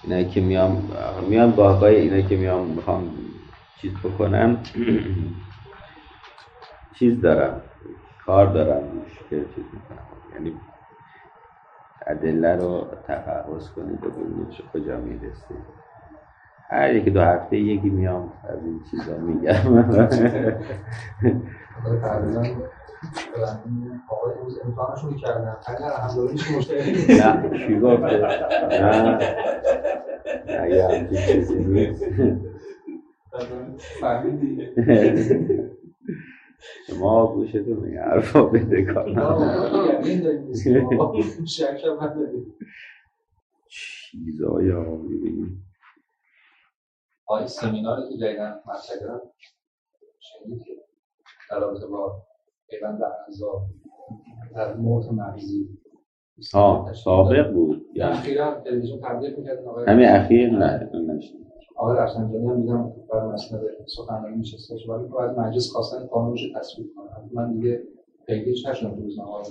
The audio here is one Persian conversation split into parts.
اینایی که میام باقای اینایی که میخوام چیز بکنم چیز دارم، کار دارم روش که چیز میکنم، یعنی ادله رو تفحص کنید و ببینید کجا میرسید. هر یکی دو هفته یکی میام از این چیزا میگم. آقای روز امتحانشون میکردن اگر همداریش مشتری نه چی گفته؟ نه اگه همچین چیزی نیست فهمیدی؟ شما گوشتون میگه حرفا بده کنم شک هم نداریم چیزایی ها میبینیم. آقای سمیناری که جایدن مطرح کردن شنید که در رابطه با پیوند اعضا در موت مغزی سابق بود اخیرا تلویزیون تبلیغ می‌کردن آقای همین اخیر نه نشد. آقای رفسنجانی هم دیدم بر مسند سخنرانی نشستش ولی تو از مجلس خواستن قانونش تصویب کنن. من دیگه پیگیج نشدم تو روزنامه‌ها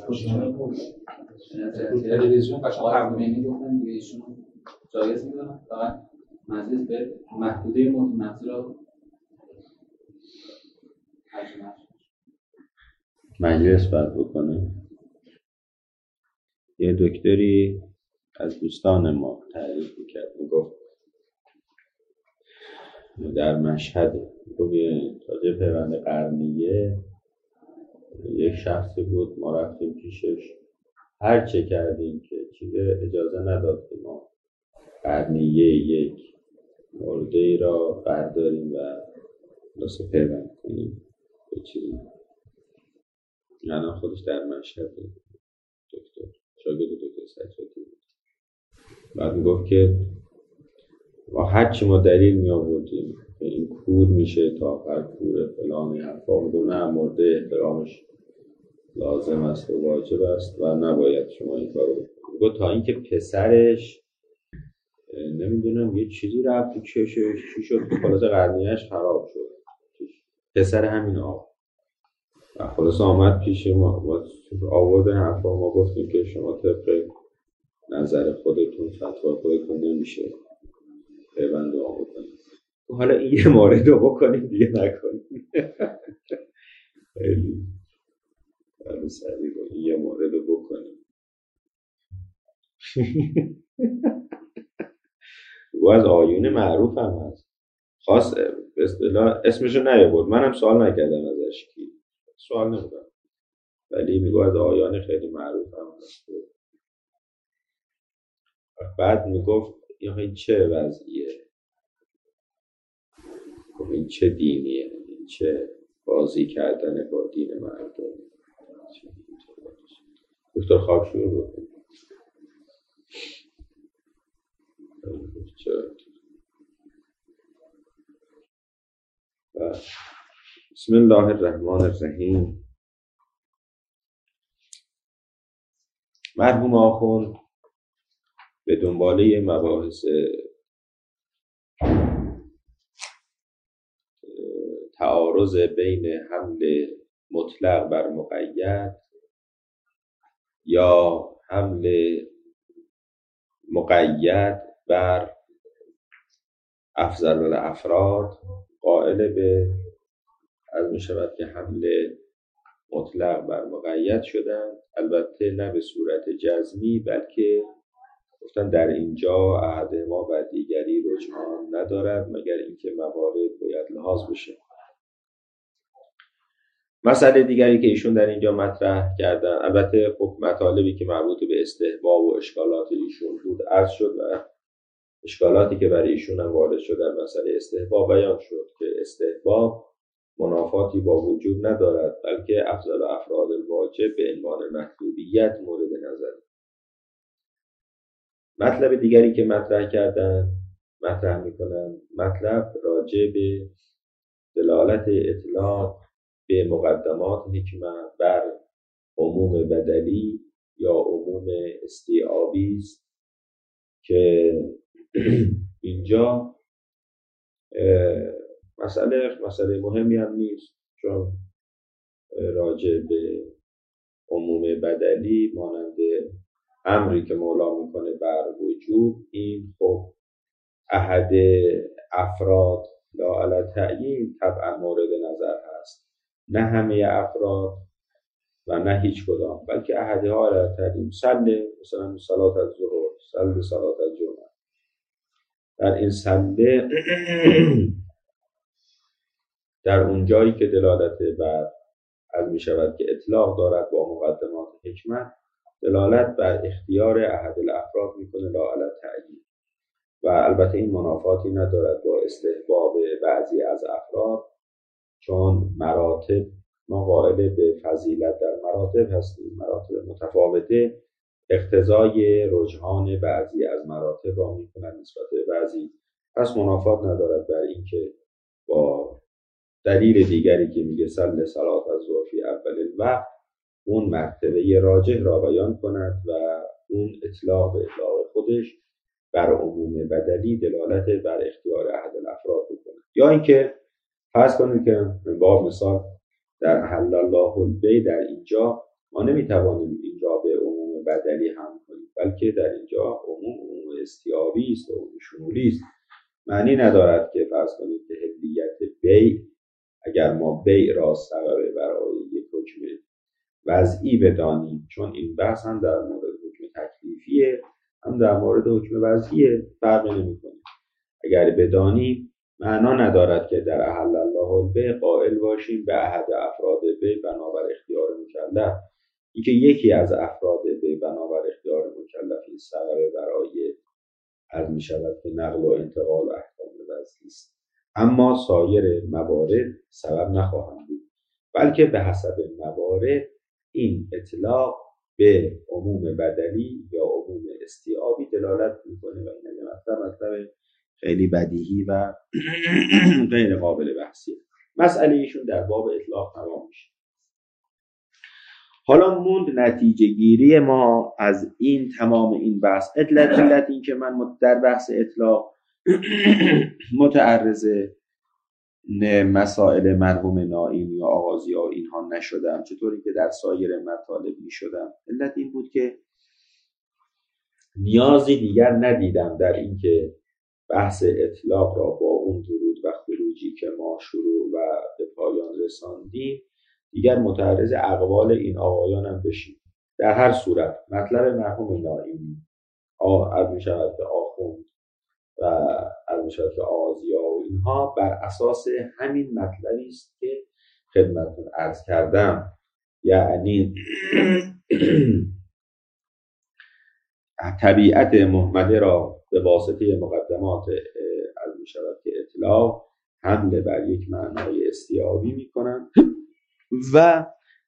تلویزیون بچه‌ها قانونی گفتن دیگه ایشون جایز می‌دونن فقط مجلس به محدوده موت مغزی را مجلس باید بکنه. یه دکتری از دوستان ما تعریف میکرد، میگفت در مشهد یه تاجر پیوند قرنیه یک شخصی بود، ما رفتیم پیشش، هر چه کردیم که چیز اجازه نداد که ما قرنیه یک مرده را برداریم و لاسه پیوند کنیم به چیزی. یعنی خودش در مشهد دکتر شاگرد دکتر سجادی بود. بعد میگفت که ما هرچی ما دلیل می آوردیم که این کور میشه تا آخر کوره فلان حرفا بود، نه مرده احترامش لازم است و واجب است و نباید شما این کارو بکنید. تا اینکه پسرش نمیدونم یه چیزی رفت تو چشش چی شد، خلاص قرنیه‌اش خراب شد، پسر همین آقا. و خلاص آمد پیش ما آورد حرفا، ما گفتیم که شما طبق نظر خودتون فتوا خودتون نمیشه پیوند دعا بکنید، حالا این یه مورد رو بکنید دیگه نکنید. خیلی سریع رو این یه مورد رو بکنید. او از آیون معروف هم هست، خواست به اصطلاح اسمشو نیاورد، منم سوال نکردم ازش کی، سوال نمیدم، ولی میگو از آیان خیلی معروف هم هست. بعد میگفت این چه وضعیه، این چه دینیه، این چه بازی کردن با دین مردم. دکتر خاکشور بود. بسم الله الرحمن الرحیم. مرحوم آخوند به دنباله مباحث تعارض بین حمل مطلق بر مقید یا حمل مقید بر افضل الافراد قائل به از می شود که حمل مطلق بر مقید شدن، البته نه به صورت جزمی، بلکه گفتن در اینجا احد ما و دیگری رجحان ندارد مگر اینکه موارد باید لحاظ بشه. مسئله دیگری که ایشون در اینجا مطرح کردن، البته خب مطالبی که مربوط به استحباب و اشکالات ایشون بود عرض شد و اشکالاتی که برای ایشون هم وارد شد در مسئله استحباب بیان شد که استحباب منافاتی با وجوب ندارد، بلکه افضل افراد الواجب به عنوان محدودیت مورد نظر. مطلب دیگری که مطرح میکنن مطلب راجع به دلالت اطلاق به مقدمات حکمه بر عموم بدلی یا عموم استیعابی است که اینجا مسئله مهمی هم نیست، چون راجع به عموم بدلی مانند امری که مولا میکنه بر وجوب، این خب احد افراد لا علی تعیین طبعا مورد نظر هست، نه همه افراد و نه هیچ کدام، بلکه احدها علی تعیین. مثلا صلات الظهر، صلات الجمعه، در این سله در اون جایی که دلالت بر از می شود که اطلاق دارد با مقدمات حکمت، دلالت بر اختیار احد الافراد میکنه لا علی تعیین، و البته این منافاتی ندارد با استحباب بعضی از افراد، چون مراتب ما قائل به فضیلت در مراتب هستیم، مراتب متفاوته اقتضای رجحان بعضی از مراتب را میکنند نسبت به بعضی، پس منافات ندارد بر اینکه با دلیل دیگری که میگه صلات الظهر فی اول الوقت اون مرتبه راجح را بیان کند و اون اطلاق به اطلاق خودش بر عموم بدلی دلالت بر اختیار احد الافراد بکنه. یا اینکه فرض کنید که با مثال در حل الله البیع، در اینجا ما نمیتوانیم اینجا به عموم بدلی هم کنیم، بلکه در اینجا عموم استیابی است و عموم شمولی است. معنی ندارد که فرض کنید که حلیت بیع، اگر ما بیع را سبب برای یک حکم وضعی بدانیم، چون این بحث هم در مورد حکم تکلیفیه هم در مورد حکم وضعیه، فرق نمی‌کنه. اگر بدانیم معنا ندارد که در احل الله البیع قائل باشیم به احد افراد بیع بنابر اختیار مکلف. اینکه یکی از افراد بیع بنابر اختیار مکلفی سبب برای از می شود که نقل و انتقال و احکام وضعی است، اما سایر موارد سبب نخواهند بود، بلکه به حسب موارد این اطلاق به عموم بدلی یا عموم استیعابی دلالت میکنه و این مطلب خیلی بدیهی و غیر قابل بحثیه. مسئله ایشون در باب اطلاق تمام میشه. حالا موند نتیجه گیری ما از این تمام این بحث. علت این که من در بحث اطلاق متعرض مسائل مرحوم نائینی یا آغازی ها اینها نشدم، چطوری که در سایر مطالب می شدم، علت این بود که نیازی دیگر ندیدم در این که بحث اطلاق را با اون ورود و خروجی که ما شروع و به پایان رساندیم دیگر متعرض اقوال این آقایانم بشیم. در هر صورت مطلب مرحوم نائینی از می شود که آخوند و از می شود که آغازی ها و اینها بر اساس همین مطلبی است که خدمتتون عرض کردم، یعنی طبیعت مهمله را به واسطه مقدمات از می شود که اطلاق حمله بر یک معنای استیعابی می کنند و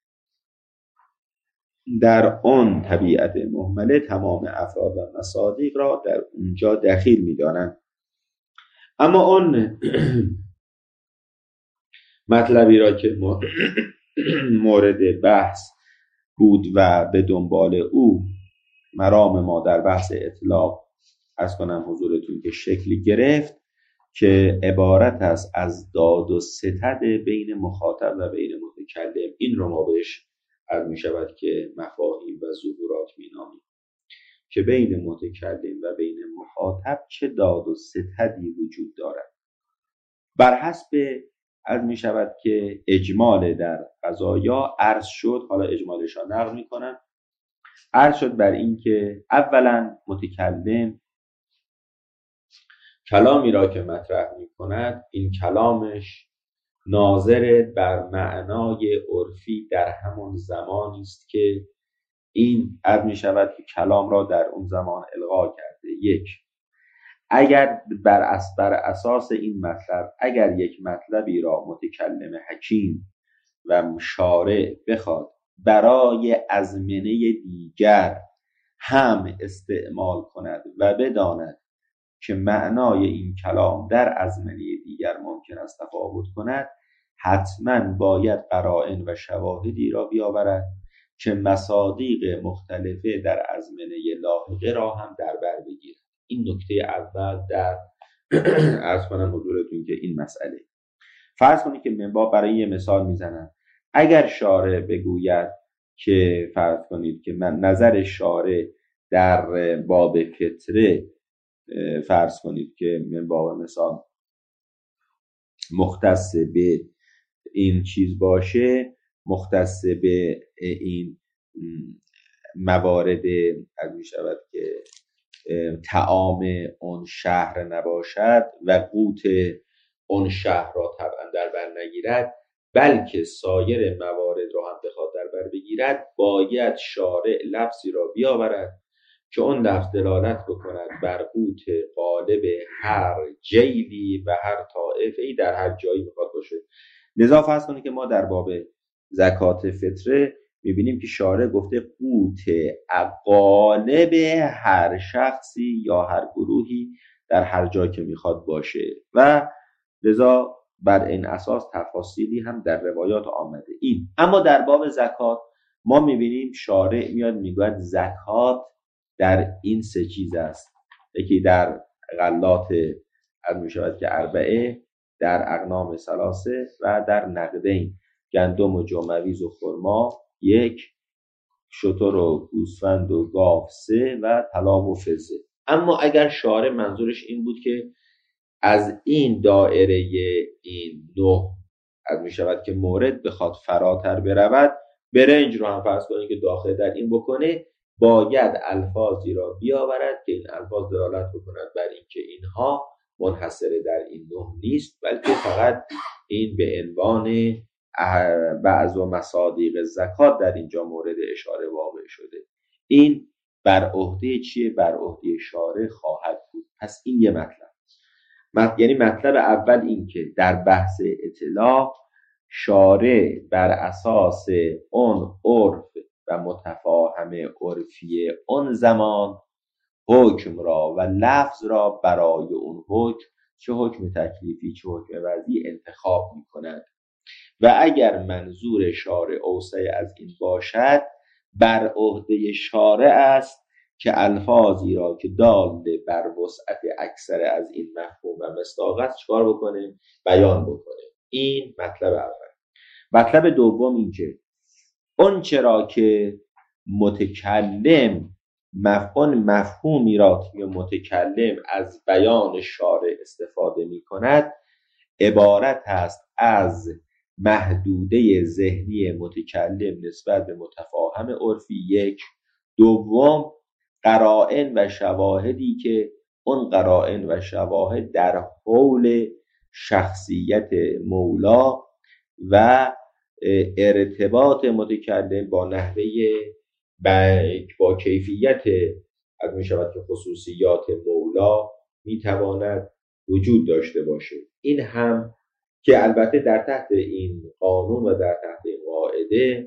در آن طبیعت مهمله تمام افراد و مصادیق را در اونجا دخیل می دانند. اما آن مطلبی را که مورد بحث بود و به دنبال او مرام ما در بحث اطلاق عرض کنم حضورتون که شکلی گرفت که عبارت است از داد و ستد بین مخاطب و بین متکلم. این رو ما بهش عرض می شود که مفاهیم و ظهورات می نامیم که بین متکلم و بین مخاطب چه داد و ستدی وجود دارد. بر حسب عرض می شود که اجمال در قضایا عرض شد، حالا اجمالش را نقل می کنم، عرض شد بر این که اولا متکلم کلامی را که مطرح می کند این کلامش ناظر بر معنای عرفی در همون زمانی است که این عرض می شود که کلام را در اون زمان القا کرده. یک، اگر بر اساس این مطلب اگر یک مطلبی را متکلم حکیم و شارع بخواد برای ازمنه دیگر هم استعمال کند و بداند که معنای این کلام در ازمنه دیگر ممکن است تفاوت کند، حتما باید قرائن و شواهدی را بیاورد که مصادیق مختلفه در ازمنه لاحقه را هم در بر بگیرد. این نکته اول در عرض کنم حضورتون که این مسئله. فرض کنید که منبع برای یه مثال میزنم، اگر شارع بگوید که فرض کنید که من نظر شارع در باب فطره فرض کنید که من باب مثال مختص به این چیز باشه، مختص به این موارد از می شود که طعام اون شهر نباشد و قوت اون شهر را طبعا در بر نگیرد، بلکه سایر موارد را هم بخواد در بر بگیرد، باید شارع لفظی را بیاورد که اون لفظ دلالت بکند بر قوت غالب هر جیلی و هر طائفه‌ای در هر جایی میخواد باشه. لذا فرض کنید که ما در باب زکات فطره میبینیم که شارع گفته قوت غالب هر شخصی یا هر گروهی در هر جایی که میخواد باشه و لذا بر این اساس تفاصیلی هم در روایات آمده. این اما در باب زکات ما میبینیم شارع میاد میگوید زکات در این سه چیز است، یکی در غلات از میشود که اربعه، در اغنام ثلاثه و در نقدین، گندم و جومویز و خرما یک، شتر و گوسفند و گاو سه و طلا و فضه. اما اگر شارع منظورش این بود که از این دایره این نه از میشود که مورد بخواد فراتر برود، برنج رو هم فرض کنید که داخل در این بکنه، باید الفاظی را بیاورد که این الفاظ دلالت بکند بر اینکه اینها منحصر در این نه نیست، بلکه فقط این به عنوان بعض و مصادیق زکات در اینجا مورد اشاره واقع شده. این بر عهده چیه؟ بر عهده شارع خواهد بود. پس این یه یعنی مطلب اول این که در بحث اطلاق شارع بر اساس اون عرف و متفاهم عرفی اون زمان حکم را و لفظ را برای اون حکم، چه حکم تکلیفی چه حکم وضعی، انتخاب می کند و اگر منظور شارع اوسع از این باشد، بر عهده شارع است که الفاظی را که دال بر وسعت اکثر از این مفهوم و مصداق است چکار بکنه؟ بیان بکنه. این مطلب اول. مطلب دوم این که اون چرا که متکلم مفهومی را که متکلم از بیان شارع استفاده می کند عبارت است از محدوده ذهنی متکلم نسبت به متفاهم عرفی یک. دوم قرائن و شواهدی که اون قرائن و شواهد در حول شخصیت مولا و ارتباط متکلم با نحوه با کیفیت از می شود که خصوصیات مولا می تواند وجود داشته باشه. این هم که البته در تحت این قانون و در تحت این قاعده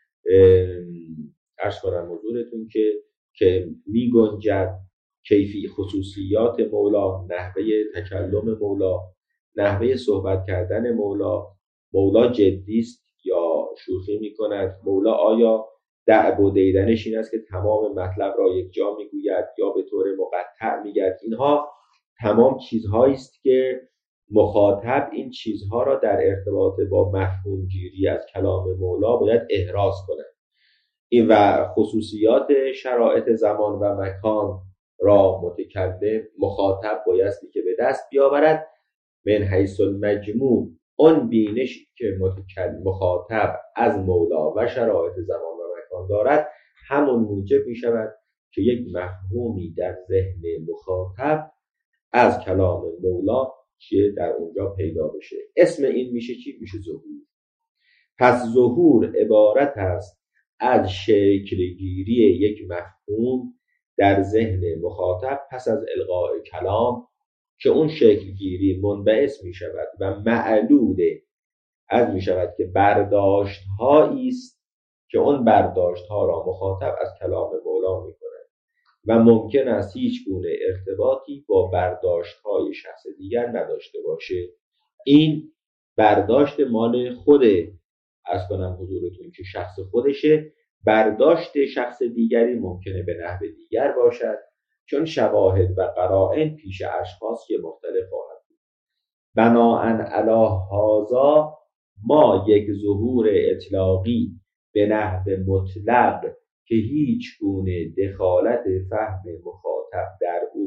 عرض کنم حضورتون که می گنجد کیفی خصوصیات مولا، نحوه تکلم مولا، نحوه صحبت کردن مولا جدیست یا شوخی می کند، مولا آیا دعب و دیدنش این است که تمام مطلب را یک جا می گوید یا به طور مقطع می گوید. اینها تمام چیزهایی است که مخاطب این چیزها را در ارتباط با مفهوم گیری از کلام مولا باید احراز کند. این و خصوصیات شرایط زمان و مکان را مخاطب بایستی که به دست بیاورد. من حیث المجموع اون بینشی که مخاطب از مولا و شرایط زمان و مکان دارد همون موجب می شود که یک مفهومی در ذهن مخاطب از کلام مولا چیه در اونجا پیدا بشه. اسم این میشه چی؟ میشه ظهور. پس ظهور عبارت است از شکلگیری یک مفهوم در ذهن مخاطب پس از القاء کلام که اون شکلگیری منبعث می شود و معلول از می شود که برداشت هایی است که اون برداشت ها را مخاطب از کلام مولا می کند و ممکن است هیچ گونه ارتباطی با برداشت های شخص دیگر نداشته باشه. این برداشت مال خوده از کنم حضورتون که شخص خودشه، برداشت شخص دیگری ممکنه به نحو دیگر باشد چون شواهد و قرائن پیش اشخاص که مختلف خواهد بود. بناءً علی هذا ما یک ظهور اطلاقی به نحو مطلق که هیچ گونه دخالت فهم مخاطب در او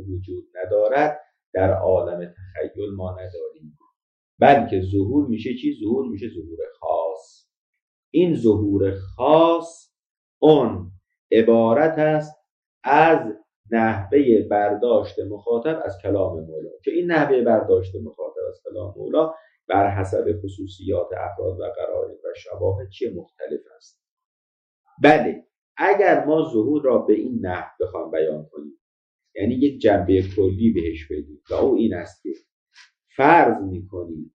او وجود ندارد در عالم تخیل ما نداریم، بلکه ظهور میشه چی؟ ظهور میشه ظهور خاص. این ظهور خاص اون عبارت است از نحوه برداشت مخاطب از کلام مولا، که این نحوه برداشت مخاطب از کلام مولا بر حسب خصوصیات افراد و قرائن و شواهد چه مختلف است. بله، اگر ما ظهور را به این نحو بخوام بیان کنیم، یعنی یک جنبه کلی بهش بدیم و او این است که فرض میکنیم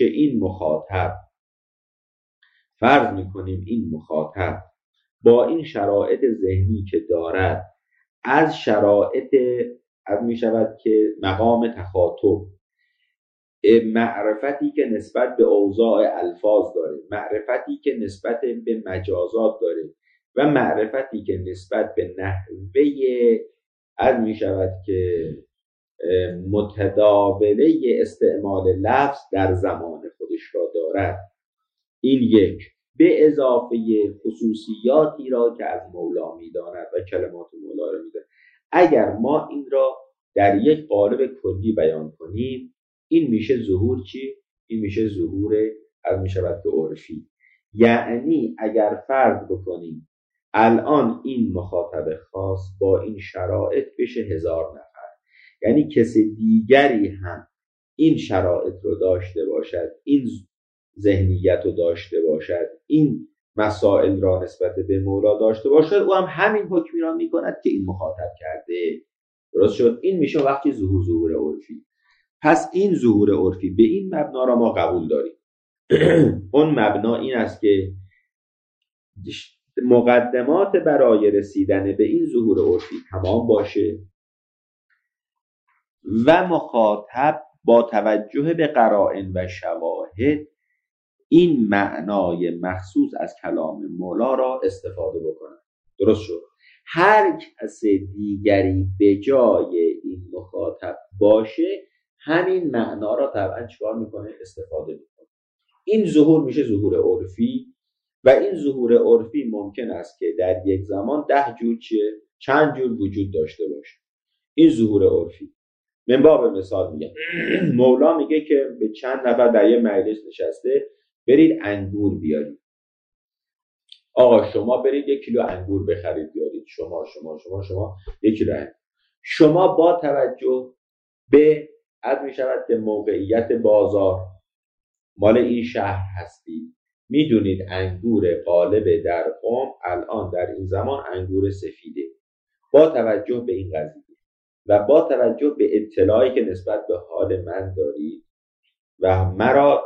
این مخاطب با این شرایط ذهنی که دارد از شرایط می شود که مقام تخاطب، معرفتی که نسبت به اوضاع الفاظ داره، معرفتی که نسبت به مجازات داره و معرفتی که نسبت به نحوه می شود که متداوله استعمال لفظ در زمان خودش را دارد. این یک، به اضافه خصوصیاتی را که از مولا می‌داند و کلمات مولا را می‌داند. اگر ما این را در یک قالب کلی بیان کنیم، این میشه ظهور چی؟ این میشه ظهور از میشود که عرفی. یعنی اگر فرض بکنیم الان این مخاطب خاص با این شرایط بشه 1000 نفر، یعنی کسی دیگری هم این شرایط رو داشته باشد، این ذهنیت رو داشته باشد، این مسائل را نسبت به مولا داشته باشد، او هم همین حکمی را میکند که این مخاطب کرده. درست شد؟ این میشه وقتی ظهور عرفی. پس این ظهور عرفی به این مبنا را ما قبول داریم. اون مبنا این است که مقدمات برای رسیدن به این ظهور عرفی تمام باشه و مخاطب با توجه به قرائن و شواهد این معنای مخصوص از کلام مولا را استفاده بکنه. درست شد؟ هر کس دیگری به جای این مخاطب باشه همین معنا را طبعا چیکار میکنه؟ استفاده میکنه. این ظهور میشه ظهور عرفی و این ظهور عرفی ممکن است که در یک زمان 10 جور چند جور وجود داشته باشه. این ظهور عرفی. من باب مثال میگم مولا میگه که به چند نفر در یه مجلس نشسته برید انگور بیارید. آقا شما برید 1 کیلو انگور بخرید بیارید. شما 1 کیلو انگور. شما با توجه به میشود که موقعیت بازار مال این شهر هستید، میدونید انگور غالب در قم الان در این زمان انگور سفیده. با توجه به این قضیه و با توجه به اطلاعی که نسبت به حال من دارید و مرا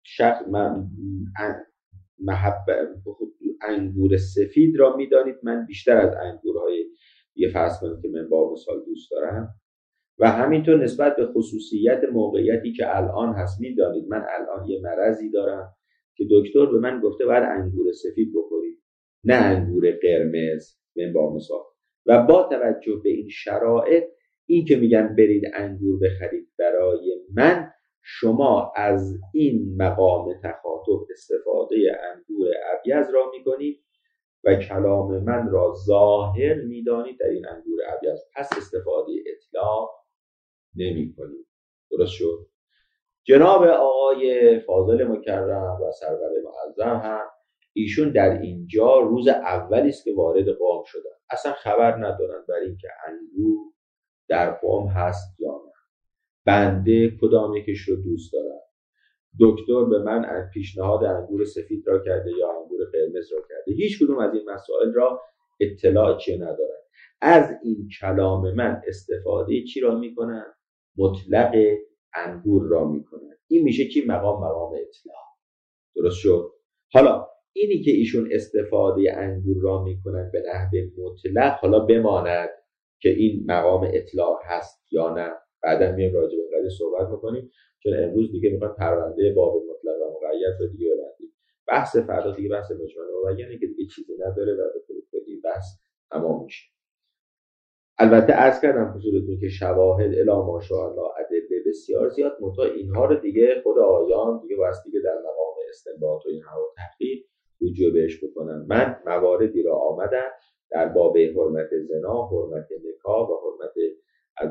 انگور سفید را میدانید من بیشتر از انگورهای یه فرض کنید که من با مثال دوست دارم و همینطور نسبت به خصوصیت موقعیتی که الان هست میدانید من الان یه مرضی دارم که دکتر به من گفته باید انگور سفید بخورید نه انگور قرمز من با مثال. و با توجه به این شرایط این که میگن برید انگور بخرید برای من، شما از این مقام تخاطب استفاده انگور ابیض را میکنید و کلام من را ظاهر میدانید در این انگور ابیض، پس استفاده اطلاق نمی کنید. درست شد؟ جناب آقای فاضل مکرم و سرور معظم هم ایشون در اینجا روز اولی است که وارد قم شدن، اصلا خبر ندارن برای اینکه انگور در قم هست یا نه، بنده کدام یکش رو دوست دارم. دکتر به من پیشنهاد انگور سفید را کرده یا انگور قرمز را کرده، هیچ کدوم از این مسائل را اطلاع چی ندارن. از این کلام من استفاده چی را میکنن؟ مطلق انگور را میکنن. این میشه که مقام اطلاع. درست شد؟ حالا اینی که ایشون استفاده انگور را میکنن به نحو مطلق، حالا بماند که این مقام اطلاع هست یا نه، بعدا میایم راجع به قضیه صحبت میکنیم، چون امروز دیگه میخوایم پرونده باب مطلق و مقید رو دیگه ببندیم. بحث فردا دیگه بحث مجمل و مبینه که دیگه چیزی نداره و به طور کلی بحث تمام میشه. البته عرض کردم حضورتون که شواهد الی ماشاءالله ادله بسیار زیاد، منتها اینها رو دیگه خود آیان دیگه واسه دیگه در مقام استنباط و اینها رو تحقیق رجوع بهش بکنن. من مواردی را آمدن در باب حرمت زنا، حرمت نکاح و حرمت از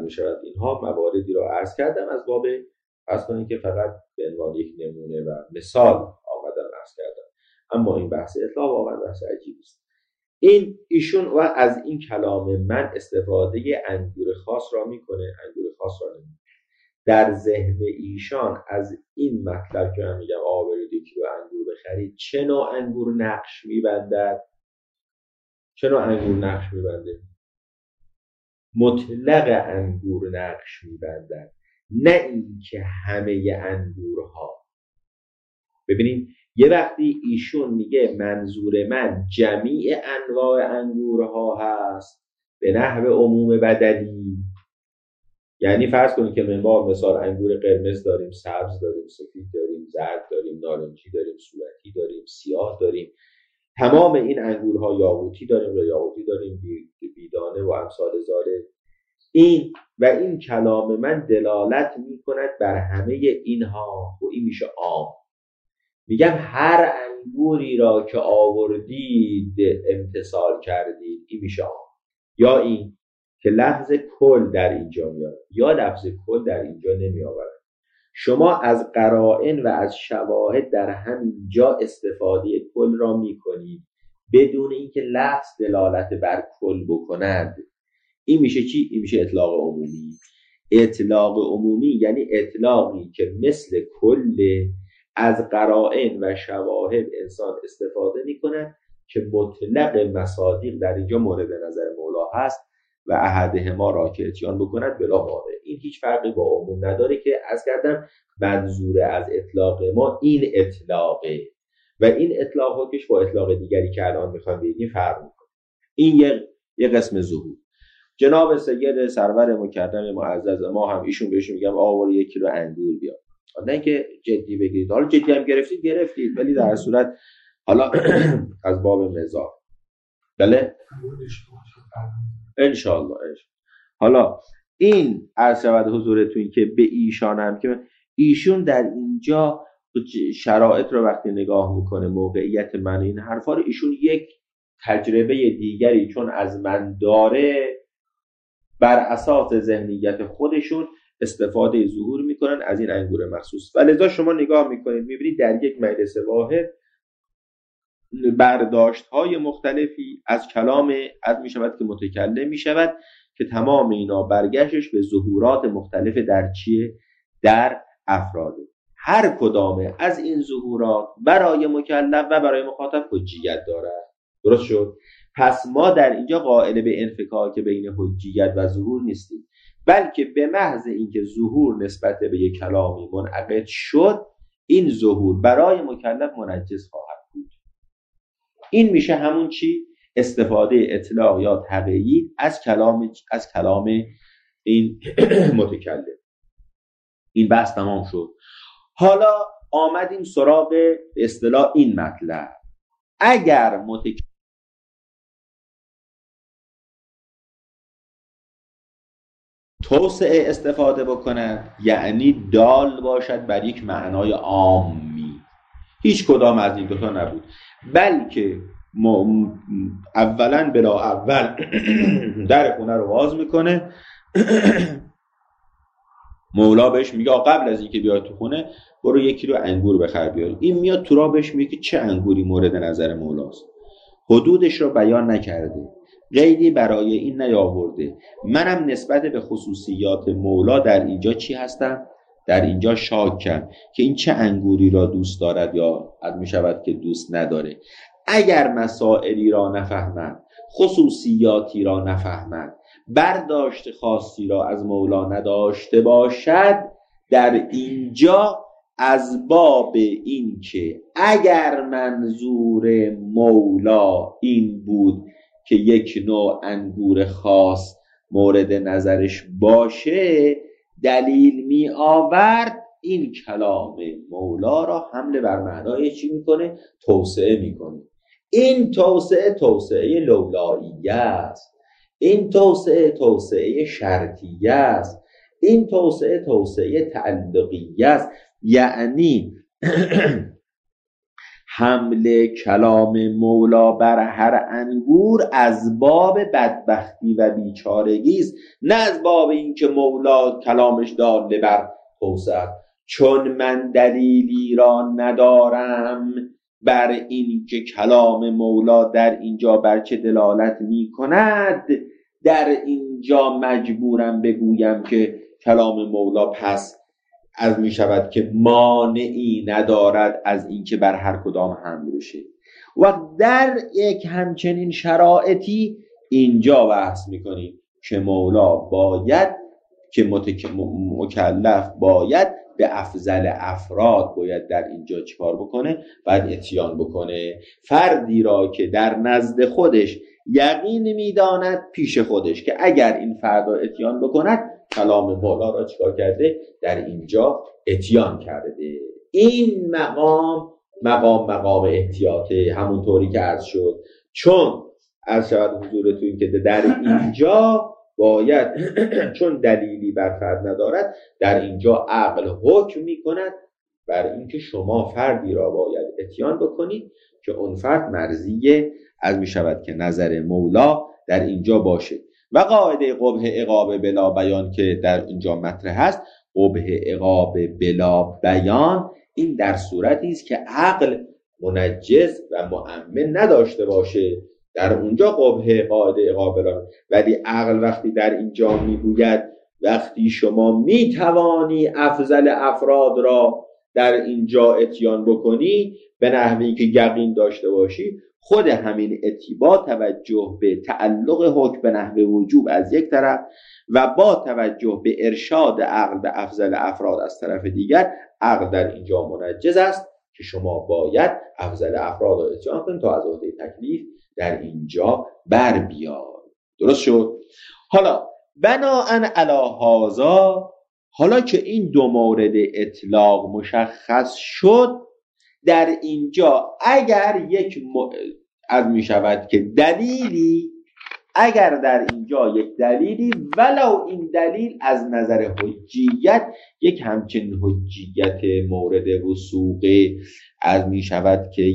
میشود اینها مواردی را عرض کردم از باب فرض کنید که فقط به عنوان یک نمونه و مثال آمدم عرض کردم. اما این بحث اطلاق واقعا بحث عجیبی است. این ایشون و از این کلام من استفاده انگور خاص را میکنه، انگور خاص را نمیکنه. در ذهن ایشان از این مطلب که من میگم آقا برید 1 کیلو انگور بخرید، چه نوع انگور نقش میبندد؟ چه نوع انگور نقش میبنده؟ مطلق انگور نقش میبندد، نه اینکه همه انگورها. ببینید یه وقتی ایشون میگه منظور من جمیع انواع انگورها هست به نحو عموم بدلی، یعنی فرض کنید که من مثال انگور قرمز داریم، سبز داریم، سفید داریم، زرد داریم، نارنجی داریم، صورتی داریم، سیاه داریم، تمام این انگورها یاقوتی داریم و یاقوتی داریم، بیدانه و امثال ذالک. این و این کلام من دلالت میکند بر همه اینها و این میشه عام. میگم هر انگوری را که آوردید امتثال کردید، این میشه عام. یا این که لفظ کل در اینجا میاد یا لفظ کل در اینجا نمی آورد. شما از قرائن و از شواهد در همین جا استفاده کل را میکنید بدون اینکه لفظ دلالت بر کل بکند. این میشه چی؟ این میشه اطلاق عمومی. اطلاق عمومی یعنی اطلاقی که مثل کل از قرائن و شواهد انسان استفاده میکنه که مطلق مصادیق در اینجا مورد نظر مولا هست و احدهما را که اتیان بکند بلا مانع. این هیچ فرقی با عموم نداره که از کردم منظور از اطلاق ما این اطلاقه و این اطلاق کش با اطلاق دیگری که الان میخوام بگیم فرق میکنه. این یه قسم ظهور. جناب سید سرور مکرم معزز ما هم ایشون بهشون میگم آور 1 کیلو انگور بیار. نه اینکه جدی بگیرید، حالا جدی هم گرفتید ولی در صورت حالا از باب مزاح. بله انشالله. حالا این عرض شود حضورتون که به ایشانم که ایشون در اینجا شرایط رو وقتی نگاه میکنه، موقعیت من این حرفا رو، ایشون یک تجربه دیگری چون از من داره بر اساس ذهنیت خودشون استفاده ظهور میکنن از این انگور مخصوص. و لذا شما نگاه میکنید میبینید در یک مجلس واحد برداشت های مختلفی از کلام از میشود که متکلم میشود که تمام اینا برگشتش به ظهورات مختلف در چیه؟ در افراده. هر کدامه از این ظهورات برای مکلف و برای مخاطب حجیت دارد. درست شد؟ پس ما در اینجا قائل به انفکاک بین حجیت و ظهور نیستیم، بلکه به محض اینکه ظهور نسبت به یک کلامی منعقد شد، این ظهور برای مکلف منجز خواهد بود. این میشه همون چی؟ استفاده اطلاق یا تقیید از کلام این متکلم. این بحث تمام شد. حالا آمدیم سراغ به اصطلاح این مطلب. اگر متکلم توسعه استفاده بکند، یعنی دال باشد بر یک معنای عامی، هیچ کدام از این دوتا نبود، بلکه اولا بلا اول در خونه رو باز میکنه مولا بهش میگه قبل از اینکه بیاد تو خونه برو 1 کیلو انگور بخر بیار. این میاد تو را بهش میگه چه انگوری مورد نظر مولاست، حدودش رو بیان نکرده، قیدی برای این نیاورده. منم نسبت به خصوصیات مولا در اینجا چی هستم؟ در اینجا شاکم که این چه انگوری را دوست دارد یا می شود که دوست نداره. اگر مسائلی را نفهمد، خصوصیاتی را نفهمد، برداشت خاصی را از مولا نداشته باشد، در اینجا از باب این که اگر منظور مولا این بود که یک نوع انگور خاص مورد نظرش باشه، دلیل می آورد، این کلام مولا را حمل بر معنای چی میکنه؟ توسعه میکنه. این توسعه لولاییه است، این توسعه شرطیه است، این توسعه تعلقیه است. یعنی حمل کلام مولا بر هر انگور از باب بدبختی و بیچارگی است، نه از باب اینکه مولا کلامش داله بر توسعه. چون من دلیلی را ندارم بر این که کلام مولا در اینجا بر چه دلالت می کند، در اینجا مجبورم بگویم که کلام مولا پس از می شود که مانعی ندارد از اینکه بر هر کدام حمل بشه. و در یک همچنین شرایطی اینجا بحث می کنیم که مولا باید که مکلف باید به افضل افراد باید در اینجا چیکار بکنه؟ باید اتیان بکنه. فردی را که در نزد خودش یقین میداند پیش خودش که اگر این فردا اتیان بکند کلام مولا را چیکار کرده؟ در اینجا اتیان کرده. این مقام احتیاطه، همونطوری که عرض شد. چون از شود حضورتون که در اینجا باید چون دلیلی بر فرد ندارد، در اینجا عقل حکم می کند بر اینکه شما فردی را باید اتیان بکنید که اون فرد مرضیه از می شود که نظر مولا در اینجا باشه. و قاعده قبح عقاب بلا بیان که در اینجا مطرح هست، قبح عقاب بلا بیان این در صورتی است که عقل منجز و مؤمن نداشته باشه، در اونجا قبح قاعده عقاب بلا. ولی عقل وقتی در اینجا میگوید وقتی شما میتوانی افضل افراد را در اینجا اتیان بکنی به نحوی که یقین داشته باشی، خود همین اتباع توجه به تعلق حکم به نحو وجوب از یک طرف و با توجه به ارشاد عقل به افضل افراد از طرف دیگر، عقل در اینجا منجز است که شما باید افضل افراد را اتیان کنید تا از عهده تکلیف در اینجا بر بیاد. درست شد؟ حالا بناءً علی هذا، حالا که این دو مورد اطلاق مشخص شد، در اینجا اگر یک از می شود که دلیلی، اگر در اینجا یک دلیلی ولو این دلیل از نظر حجیت یک همچنین حجیت مورد وثوق از می شود که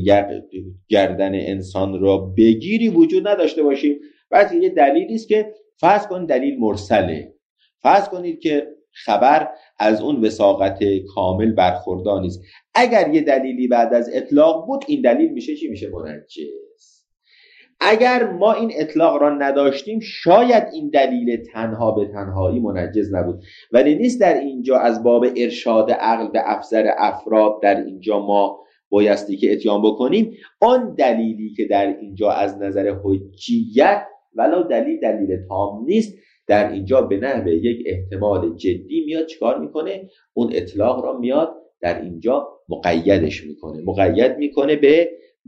گردن انسان را بگیری وجود نداشته باشیم، بلکه یه دلیلی است که فرض کن دلیل مرسله، فرض کنید که خبر از اون وثاقت کامل برخوردار نیست. اگر یه دلیلی بعد از اطلاق بود، این دلیل میشه چی؟ میشه منجز. اگر ما این اطلاق را نداشتیم، شاید این دلیل تنها به تنهایی منجز نبود. ولی نیست در اینجا از باب ارشاد عقل به افضل افراد در اینجا ما بایستی که اتیان بکنیم. آن دلیلی که در اینجا از نظر حجیت ولو دلیل تام نیست، در اینجا به نحو یک احتمال جدی میاد چیکار میکنه؟ اون اطلاق را میاد در اینجا مقیدش میکنه، مقید میکنه به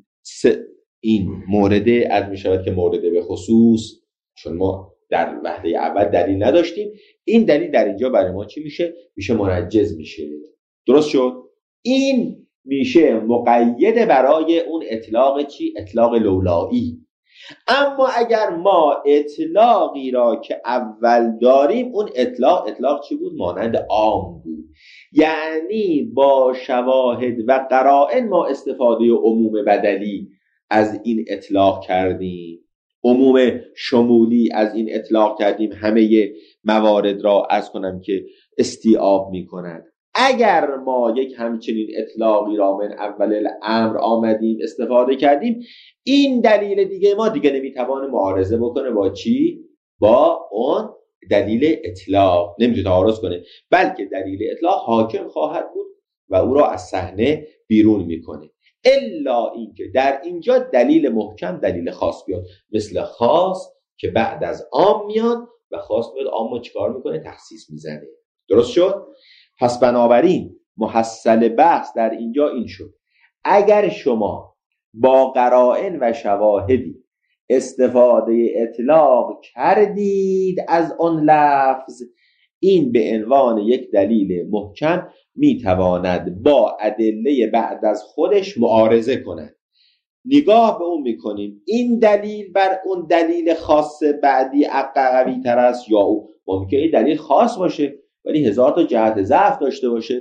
این مورد از میشود که مورد به خصوص، چون ما در وهله اول دلیل نداشتیم، این دلیل در اینجا برای ما چی میشه؟ میشه منجز میشه. درست شد؟ این میشه مقید برای اون اطلاق چی؟ اطلاق لولایی. اما اگر ما اطلاقی را که اول داریم، اون اطلاق چی بود؟ مانند عام بود، یعنی با شواهد و قرائن ما استفاده عموم بدلی از این اطلاق کردیم، عموم شمولی از این اطلاق کردیم، همه موارد را از کنم که استیعاب می کند. اگر ما یک همچنین اطلاقی را من اول الامر آمدیم استفاده کردیم، این دلیل دیگه ما دیگه نمیتوانه معارضه بکنه با چی؟ با اون دلیل اطلاق نمیتونه تعارض کنه، بلکه دلیل اطلاق حاکم خواهد بود و او را از صحنه بیرون میکنه. الا اینکه در اینجا دلیل محکم، دلیل خاص بیاد، مثل خاص که بعد از عام میاد و خاص میاد عام رو چیکار میکنه؟ تخصیص میزنه. درست شد؟ پس بنابراین محصل بحث در اینجا این شد: اگر شما با قرائن و شواهدی استفاده اطلاق کردید از آن لفظ، این به عنوان یک دلیل محکم میتواند با ادله بعد از خودش معارضه کند. نگاه به اون میکنیم این دلیل بر اون دلیل خاص بعدی قوی تر است یا او ممکنه دلیل خاص باشه ولی هزار تا جهت ضعف داشته باشه،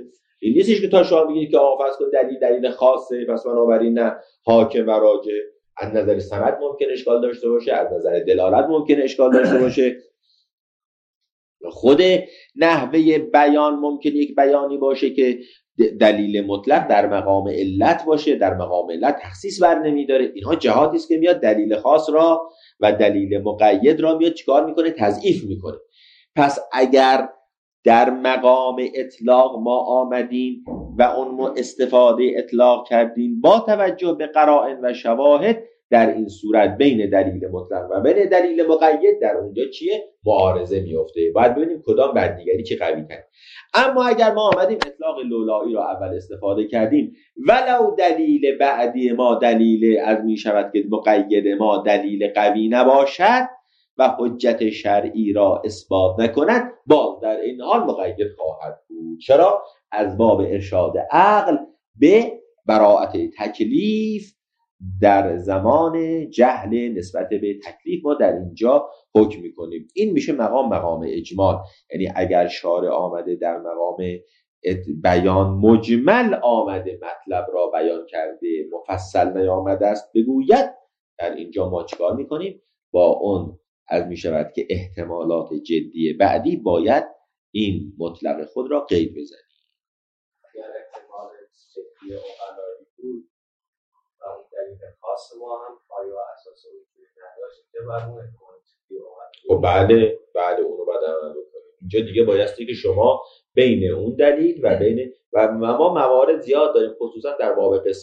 این نیستش که تا شما بگید که آقا فرض کن دلیل خاصه، پس بنابراین نه حاکم و راجع از نظر سند ممکن اشکال داشته باشه، از نظر دلالت ممکن اشکال داشته باشه. خود نحوه بیان ممکن یک بیانی باشه که دلیل مطلق در مقام علت باشه، در مقام علت تخصیص بر نمیداره. اینها جهاتی است که میاد دلیل خاص را و دلیل مقید را میاد چیکار میکنه؟ تضعیف میکنه. پس اگر در مقام اطلاق ما آمدیم و اون استفاده اطلاق کردیم با توجه به قرائن و شواهد، در این صورت بین دلیل مطلق و بین دلیل مقید در اونجا چیه؟ معارضه میفته. باید ببینیم کدام بر دیگری چه قوی تر. اما اگر ما آمدیم اطلاق لولایی را اول استفاده کردیم، ولو دلیل بعدی ما دلیل از می شود که مقید ما دلیل قوی نباشد و حجت شرعی را اثبات نکند، باز در این حال مقید خواهد بود. چرا؟ از باب ارشاد عقل به براءت تکلیف در زمان جهل نسبت به تکلیف ما در اینجا حکم میکنیم. این میشه مقام اجمال. یعنی اگر شارع آمده در مقام بیان مجمل آمده مطلب را بیان کرده، مفصل نیامده است بگوید، در اینجا ما چیکار میکنیم؟ با اون از میشود که احتمالات جدی بعدی باید این مطلق خود را قید بزنیم. اگر احتمال جدی عقلایی بود و اون دلیل خاص ما هم آیا اساس وجود نداشت که بر اون احتمال جدی عقلایی بله اونو بعد عمل بکنیم. اینجا دیگه بایستی که شما بین اون دلیل و بین و ما موارد زیاد داریم، خصوصا در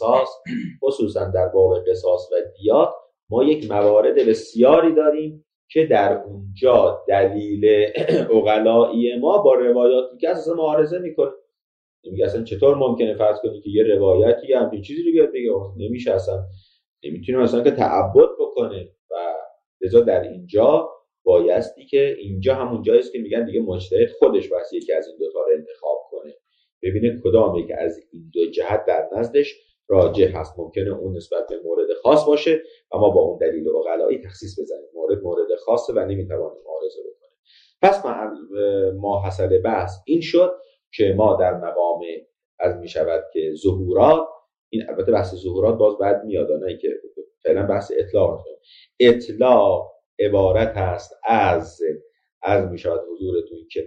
باب قصاص و دیات ما یک موارد بسیاری داریم که در اونجا دلیل عقلایی ما با روایاتی که اصلا معارضه میکنه. میگه اصلا چطور ممکنه فرض کنی که یه روایتی همین چیزی رو بیاد بگه؟ نمیشه، اصلا نمیتونه اصلا که تعبد بکنه. و لذا در اینجا بایستی که اینجا همون جایی است که میگن دیگه مجتهد خودش واسه یکی از این دو تا رو انتخاب کنه، ببینه کدام یک از این دو جهت در نزدش راجح هست. ممکنه اون نسبت به مورد خاص باشه اما با اون دلیل عقلایی تخصیص بزنیم، مورد خاصه و نمیتوانیم معارضه بکنیم. پس ما حاصل بحث این شد که ما در مقام از میشود که ظهورات، این البته بحث ظهورات باز بعد میاد، نه که فعلا بحث اطلاق. اطلاق عبارت است از میشود حضورتون که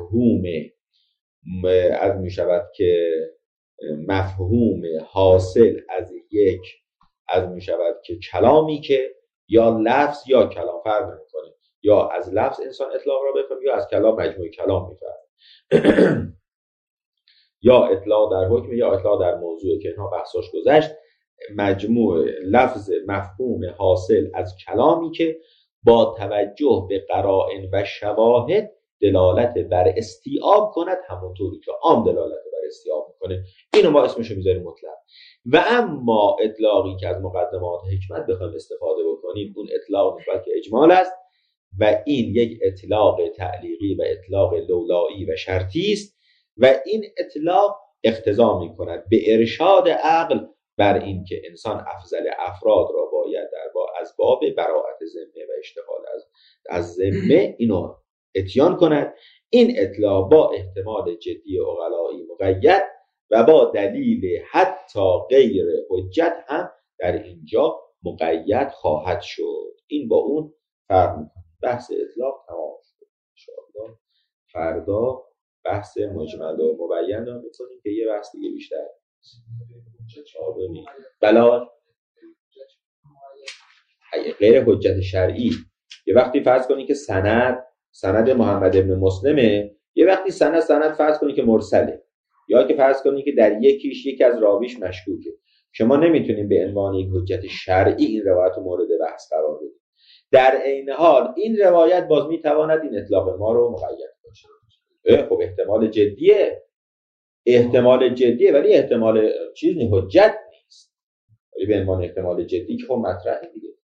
مفهوم حاصل از یک از میشود که کلامی که یا لفظ یا کلام فرق نمی‌کنه، یا از لفظ انسان اطلاق را بفهم یا از کلام مجموع کلام میفهم یا اطلاق در حکم یا اطلاق در موضوع که اینها بحثاش گذشت. مجموع لفظ مفهوم حاصل از کلامی که با توجه به قرائن و شواهد دلالت بر استیعاب کند، همونطوری که عام دلالت بر استیعاب میکنه. اینو ما اسمشو میذاریم مطلق. و اما اطلاقی که از مقدمات حکمت بخوایم استفاده بکنیم، اون اطلاق نسبت که اجمال است و این یک اطلاق تعلیقی و اطلاق لولایی و شرطی است و این اطلاق اقتضا میکند به ارشاد عقل بر این که انسان افضل افراد را باید از باب براءت ذمه و اشتغال از ذمه اینو اتیان کند. این اطلاق با احتمال جدی عقلایی مقید و با دلیل حتی غیر حجت هم در اینجا مقید خواهد شد. این با اون فرق میکنه. بحث اطلاق تمام شد. انشاءالله فردا بحث مجمل و مبین رو میکنیم که یه بحث دیگه بیشتر بلا غیر حجت شرعی. یه وقتی فرض کنی که سند محمد ابن مسلمه، یه وقتی سند فرض کنی که مرسله، یا که فرض کنی که در یکی از راویش مشکوکه. شما نمیتونیم به عنوان یک حجت شرعی این روایت رو مورد بحث قرار بدید. در عین حال این روایت باز میتواند این اطلاق ما رو مقید کنه. خب احتمال جدیه ولی احتمال چیز نیست، حجت نیست. ولی به عنوان احتمال جدی که خب مطرحه دیگه.